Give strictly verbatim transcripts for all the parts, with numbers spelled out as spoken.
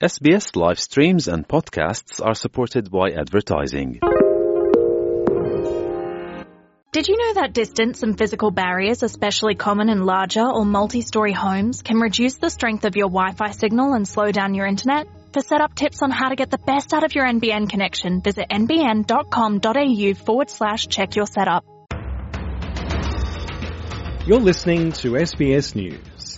S B S live streams and podcasts are supported by advertising. Did you know that distance and physical barriers, especially common in larger or multi-storey homes, can reduce the strength of your Wi-Fi signal and slow down your internet? For setup tips on how to get the best out of your N B N connection, visit nbn.com.au forward slash check your setup. You're listening to S B S News.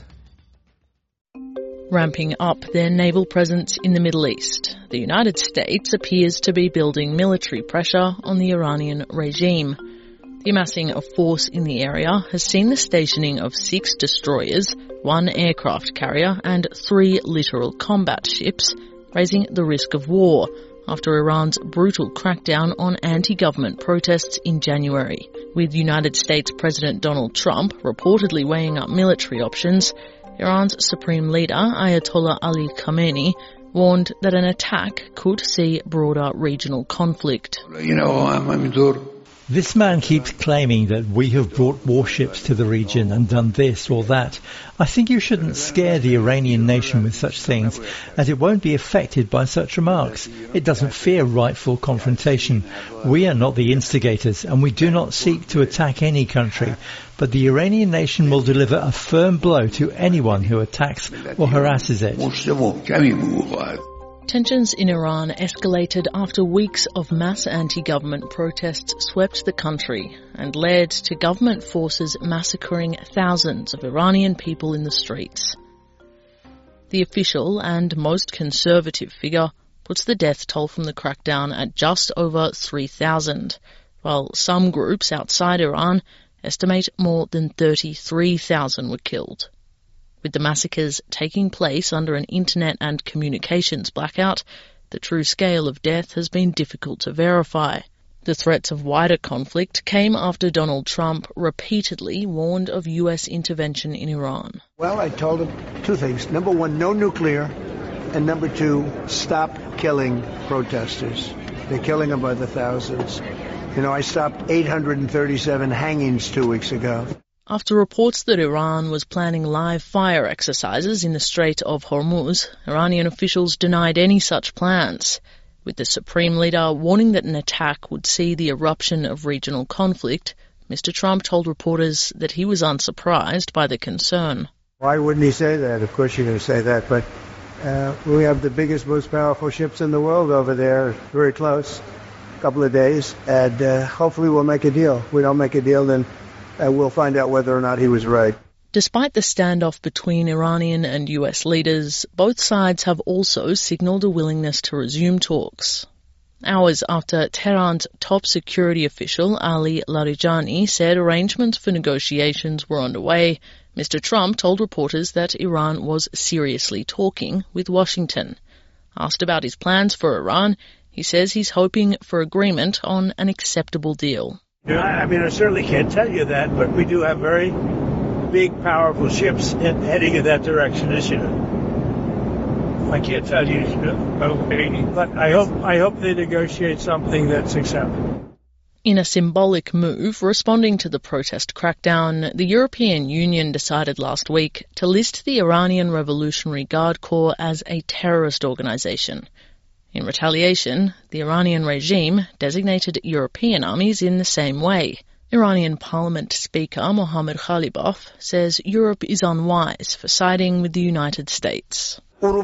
Ramping up their naval presence in the Middle East, the United States appears to be building military pressure on the Iranian regime. The amassing of force in the area has seen the stationing of six destroyers, one aircraft carrier and three littoral combat ships, raising the risk of war after Iran's brutal crackdown on anti-government protests in January. With United States President Donald Trump reportedly weighing up military options, Iran's supreme leader, Ayatollah Ali Khamenei, warned that an attack could see broader regional conflict. You know, I'm This man keeps claiming that we have brought warships to the region and done this or that. I think you shouldn't scare the Iranian nation with such things, as it won't be affected by such remarks. It doesn't fear rightful confrontation. We are not the instigators, and we do not seek to attack any country. But the Iranian nation will deliver a firm blow to anyone who attacks or harasses it. Tensions in Iran escalated after weeks of mass anti-government protests swept the country and led to government forces massacring thousands of Iranian people in the streets. The official and most conservative figure puts the death toll from the crackdown at just over three thousand, while some groups outside Iran estimate more than thirty-three thousand were killed. With the massacres taking place under an internet and communications blackout, the true scale of death has been difficult to verify. The threats of wider conflict came after Donald Trump repeatedly warned of U S intervention in Iran. Well, I told him two things. Number one, no nuclear. And number two, stop killing protesters. They're killing them by the thousands. You know, I stopped eight hundred thirty-seven hangings two weeks ago. After reports that Iran was planning live fire exercises in the Strait of Hormuz, Iranian officials denied any such plans, with the supreme leader warning that an attack would see the eruption of regional conflict. Mister Trump told reporters that he was unsurprised by the concern. Why wouldn't he say that? Of course you're going to say that, but uh, we have the biggest, most powerful ships in the world over there, very close, a couple of days, and uh, hopefully we'll make a deal. If we don't make a deal, then and we'll find out whether or not he was right. Despite the standoff between Iranian and U S leaders, both sides have also signalled a willingness to resume talks. Hours after Tehran's top security official, Ali Larijani, said arrangements for negotiations were underway, Mister Trump told reporters that Iran was seriously talking with Washington. Asked about his plans for Iran, he says he's hoping for agreement on an acceptable deal. I mean, I certainly can't tell you that, but we do have very big, powerful ships in, heading in that direction this year. I can't tell you, but I hope I hope they negotiate something that's acceptable. In a symbolic move responding to the protest crackdown, the European Union decided last week to list the Iranian Revolutionary Guard Corps as a terrorist organisation. In retaliation, the Iranian regime designated European armies in the same way. Iranian Parliament Speaker Mohammad Khalibaf says Europe is unwise for siding with the United States.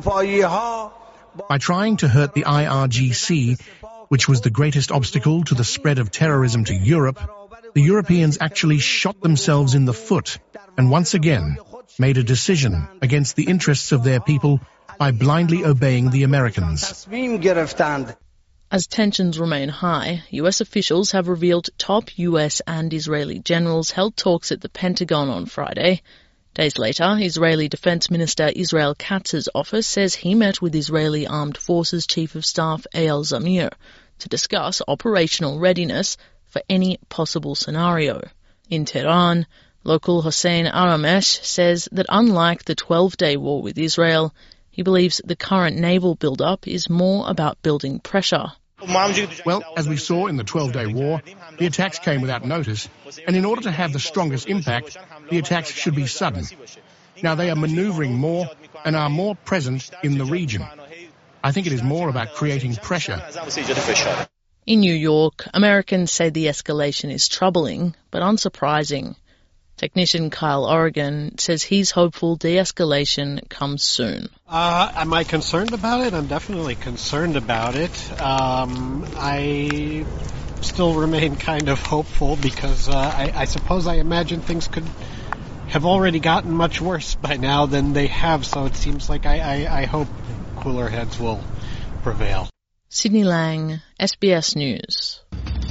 By trying to hurt the I R G C, which was the greatest obstacle to the spread of terrorism to Europe, the Europeans actually shot themselves in the foot and once again made a decision against the interests of their people by blindly obeying the Americans. As tensions remain high, U S officials have revealed top U S and Israeli generals held talks at the Pentagon on Friday. Days later, Israeli Defense Minister Israel Katz's office says he met with Israeli Armed Forces Chief of Staff Eyal Zamir to discuss operational readiness for any possible scenario. In Tehran, local Hossein Aramesh says that unlike the twelve-day war with Israel, he believes the current naval build-up is more about building pressure. Well, as we saw in the twelve-day war, the attacks came without notice, and in order to have the strongest impact, the attacks should be sudden. Now they are manoeuvring more and are more present in the region. I think it is more about creating pressure. In New York, Americans say the escalation is troubling, but unsurprising. Technician Kyle Oregon says he's hopeful de-escalation comes soon. Uh, am I concerned about it? I'm definitely concerned about it. Um, I still remain kind of hopeful because uh, I, I suppose I imagine things could have already gotten much worse by now than they have, so it seems like I, I, I hope cooler heads will prevail. Sydney Lang, S B S News.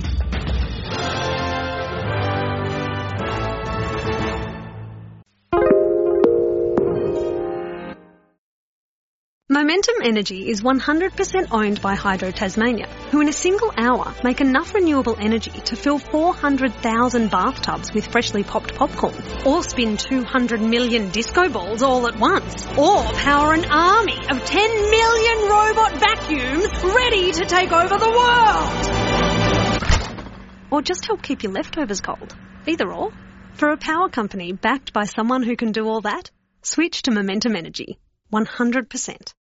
Momentum Energy is one hundred percent owned by Hydro Tasmania, who in a single hour make enough renewable energy to fill four hundred thousand bathtubs with freshly popped popcorn, or spin two hundred million disco balls all at once, or power an army of ten million robot vacuums ready to take over the world. Or just help keep your leftovers cold. Either or. For a power company backed by someone who can do all that, switch to Momentum Energy. one hundred percent.